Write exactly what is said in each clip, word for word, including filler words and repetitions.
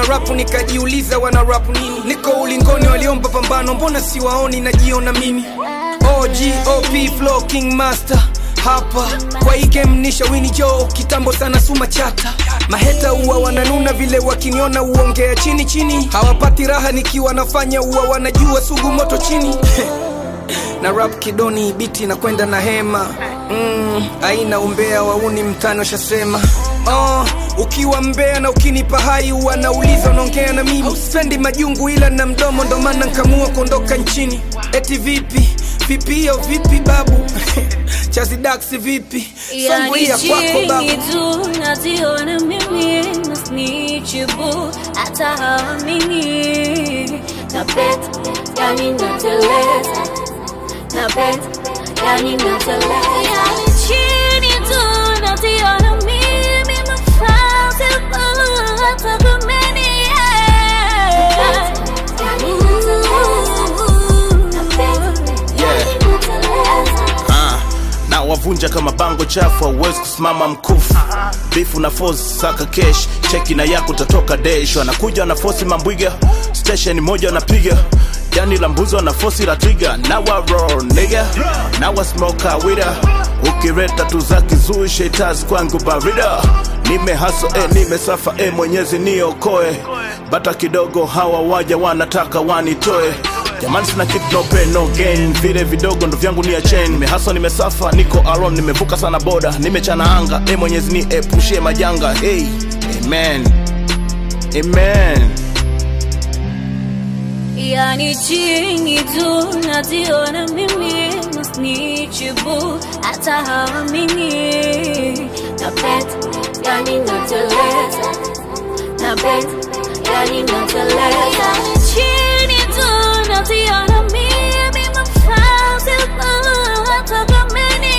rap nikajiuliza wana rap nini. Niko ulingoni waliomba pambano, mbona siwaoni najiona mimi. O G O P Flow King Master hapa kwa hii game nisha Winnie Joe kitambo sana suma chata. Maheta uwa wananuna vile wakiniona uongea chini chini. Hawapati raha nikiwa nafanya uwa wanajua sugu moto chini. Na rap kidoni biti na kwenda na hema. Mm, aina umbea wauni mtano shasema. Oh, ukiwa mbea na ukinipa hai uwa nauliza unaongea na mimi. Spendi majungu ila na mdomo ndo maana nkamua kuondoka nchini. Eti vipi? Vipi yo vipi babu? Chazi Dax vipi? Songo ya kwako babu. Yani tu naziona mimi nasnichibu hata hamini. Na bet, yani nateleza. Na bet, yani nateleza. Yani chini tu naziona mimi mafasi bulu hata kumeni. Na wavunja kama bango chafu, hauwezi kusimama mkufu. Bifu na force saka cash, cheki na yako tatoka dash. Wanakuja na force mambwiga, station moja wanapiga. Yani lambuzo wana force la trigger. Now I roll nigga, now I smoke a wida. Ukireta tuzaki zui shetaz kwangu barida. Nime hustle eh, nime safa eh, mwenyezi niokoe. Bata kidogo hawa waja wanataka wanitoe. Jamani sina kitu no pain no gain. Vile vidogo ndo vyangu ni ya chain. Nimehaso nimesafa niko alone. Nimevuka sana boda nimechana anga. E mwenyezi ni epushie majanga. Hey, amen, amen. Yani chini tu naziona mimi nasnichibu hata hamini. Na bet, yani nateleza. Na bet, yani nateleza. Yani chini tu naziona mimi mafasi bulu hata kumeni.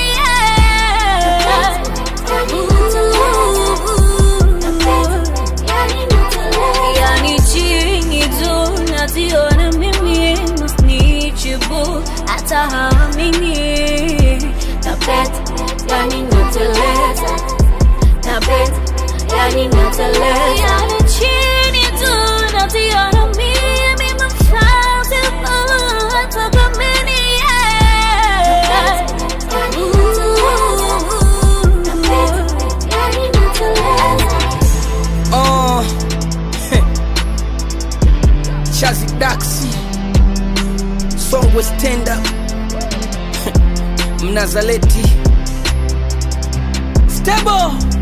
Yani chini tu naziona mimi nasnichibu hata hamini. Na bet, yani nateleza. Na bet, yani nateleza. Yani chini tu naziona mimi mafasi bulu hata kumeni. Oh, Chazi Dax Songwe stand up. Mnazaleti Stable